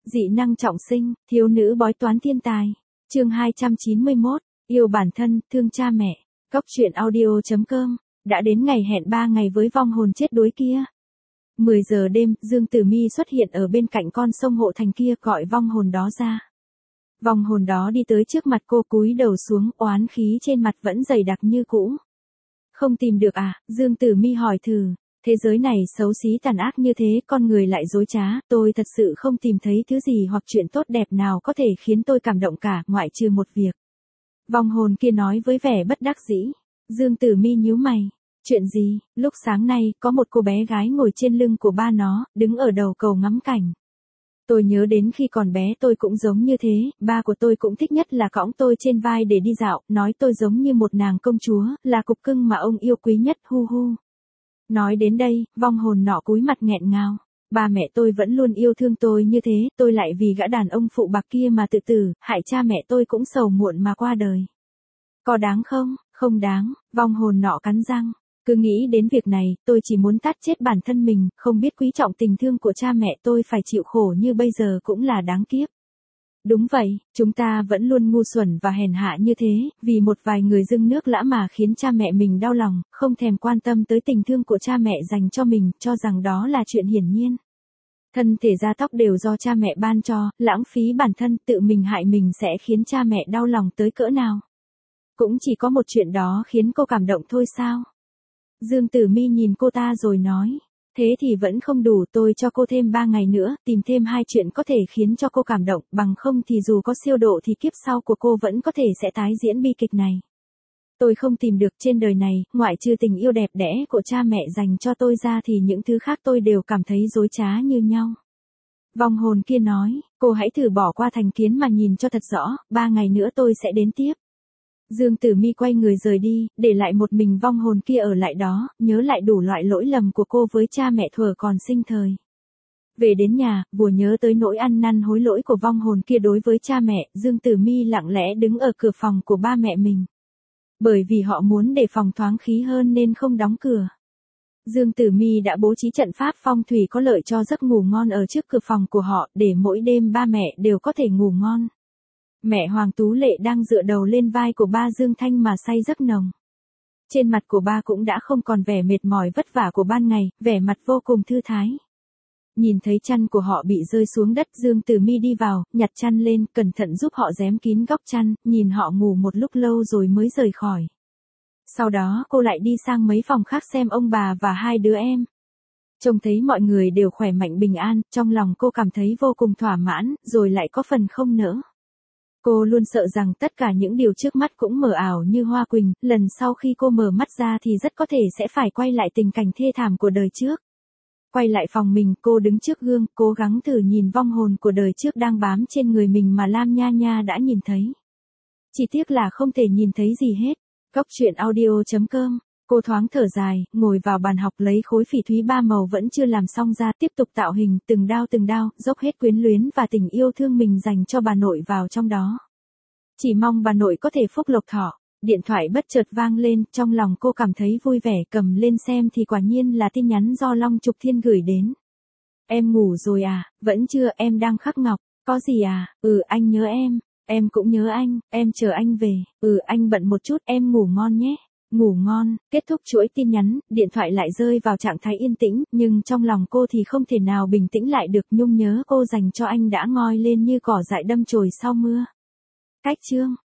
Dị năng trọng sinh, thiếu nữ bói toán thiên tài. Chương 291, yêu bản thân, thương cha mẹ. Cốc truyện audio.com. Đã đến ngày hẹn 3 ngày với vong hồn chết đuối kia. 10 giờ đêm, Dương Tử Mi xuất hiện ở bên cạnh con sông Hộ Thành kia, gọi vong hồn đó ra. Vong hồn đó đi tới trước mặt cô, cúi đầu xuống, oán khí trên mặt vẫn dày đặc như cũ. Không tìm được à? Dương Tử Mi hỏi thử. Thế giới này xấu xí tàn ác như thế, con người lại dối trá, tôi thật sự không tìm thấy thứ gì hoặc chuyện tốt đẹp nào có thể khiến tôi cảm động cả, ngoại trừ một việc. Vong hồn kia nói với vẻ bất đắc dĩ. Dương Tử Mi nhíu mày. Chuyện gì? Lúc sáng nay, có một cô bé gái ngồi trên lưng của ba nó, đứng ở đầu cầu ngắm cảnh. Tôi nhớ đến khi còn bé tôi cũng giống như thế, ba của tôi cũng thích nhất là cõng tôi trên vai để đi dạo, nói tôi giống như một nàng công chúa, là cục cưng mà ông yêu quý nhất, hu hu. Nói đến đây, vong hồn nọ cúi mặt nghẹn ngào. Ba mẹ tôi vẫn luôn yêu thương tôi như thế, tôi lại vì gã đàn ông phụ bạc kia mà tự tử, hại cha mẹ tôi cũng sầu muộn mà qua đời. Có đáng không? Không đáng, vong hồn nọ cắn răng. Cứ nghĩ đến việc này, tôi chỉ muốn tát chết bản thân mình, không biết quý trọng tình thương của cha mẹ tôi, phải chịu khổ như bây giờ cũng là đáng kiếp. Đúng vậy, chúng ta vẫn luôn ngu xuẩn và hèn hạ như thế, vì một vài người dưng nước lã mà khiến cha mẹ mình đau lòng, không thèm quan tâm tới tình thương của cha mẹ dành cho mình, cho rằng đó là chuyện hiển nhiên. Thân thể da tóc đều do cha mẹ ban cho, lãng phí bản thân, tự mình hại mình sẽ khiến cha mẹ đau lòng tới cỡ nào. Cũng chỉ có một chuyện đó khiến cô cảm động thôi sao? Dương Tử Mi nhìn cô ta rồi nói. Thế thì vẫn không đủ, tôi cho cô thêm 3 ngày nữa, tìm thêm 2 chuyện có thể khiến cho cô cảm động, bằng không thì dù có siêu độ thì kiếp sau của cô vẫn có thể sẽ tái diễn bi kịch này. Tôi không tìm được trên đời này, ngoại trừ tình yêu đẹp đẽ của cha mẹ dành cho tôi ra thì những thứ khác tôi đều cảm thấy dối trá như nhau. Vong hồn kia nói, cô hãy thử bỏ qua thành kiến mà nhìn cho thật rõ, 3 ngày nữa tôi sẽ đến tiếp. Dương Tử Mi quay người rời đi, để lại một mình vong hồn kia ở lại đó, nhớ lại đủ loại lỗi lầm của cô với cha mẹ thuở còn sinh thời. Về đến nhà, vừa nhớ tới nỗi ăn năn hối lỗi của vong hồn kia đối với cha mẹ, Dương Tử Mi lặng lẽ đứng ở cửa phòng của ba mẹ mình. Bởi vì họ muốn để phòng thoáng khí hơn nên không đóng cửa. Dương Tử Mi đã bố trí trận pháp phong thủy có lợi cho giấc ngủ ngon ở trước cửa phòng của họ, để mỗi đêm ba mẹ đều có thể ngủ ngon. Mẹ Hoàng Tú Lệ đang dựa đầu lên vai của ba Dương Thanh mà say giấc nồng. Trên mặt của ba cũng đã không còn vẻ mệt mỏi vất vả của ban ngày, vẻ mặt vô cùng thư thái. Nhìn thấy chăn của họ bị rơi xuống đất, Dương Tử Mi đi vào, nhặt chăn lên, cẩn thận giúp họ rém kín góc chăn, nhìn họ ngủ một lúc lâu rồi mới rời khỏi. Sau đó cô lại đi sang mấy phòng khác xem ông bà và 2 đứa em. Trông thấy mọi người đều khỏe mạnh bình an, trong lòng cô cảm thấy vô cùng thỏa mãn, rồi lại có phần không nỡ. Cô luôn sợ rằng tất cả những điều trước mắt cũng mờ ảo như hoa quỳnh, lần sau khi cô mở mắt ra thì rất có thể sẽ phải quay lại tình cảnh thê thảm của đời trước. Quay lại phòng mình, cô đứng trước gương, cố gắng thử nhìn vong hồn của đời trước đang bám trên người mình mà Lam Nha Nha đã nhìn thấy. Chỉ tiếc là không thể nhìn thấy gì hết. Cốc truyện audio.com. Cô thoáng thở dài, ngồi vào bàn học lấy khối phỉ thúy 3 màu vẫn chưa làm xong ra, tiếp tục tạo hình, từng đao, dốc hết quyến luyến và tình yêu thương mình dành cho bà nội vào trong đó. Chỉ mong bà nội có thể phúc lộc thọ. Điện thoại bất chợt vang lên, trong lòng cô cảm thấy vui vẻ, cầm lên xem thì quả nhiên là tin nhắn do Long Trục Thiên gửi đến. Em ngủ rồi à? Vẫn chưa, em đang khắc ngọc. Có gì à? Anh nhớ em cũng nhớ anh, em chờ anh về. Anh bận một chút, em ngủ ngon nhé. Ngủ ngon. Kết thúc chuỗi tin nhắn, điện thoại lại rơi vào trạng thái yên tĩnh, nhưng trong lòng cô thì không thể nào bình tĩnh lại được, nhung nhớ cô dành cho anh đã ngoi lên như cỏ dại đâm chồi sau mưa. Cách chương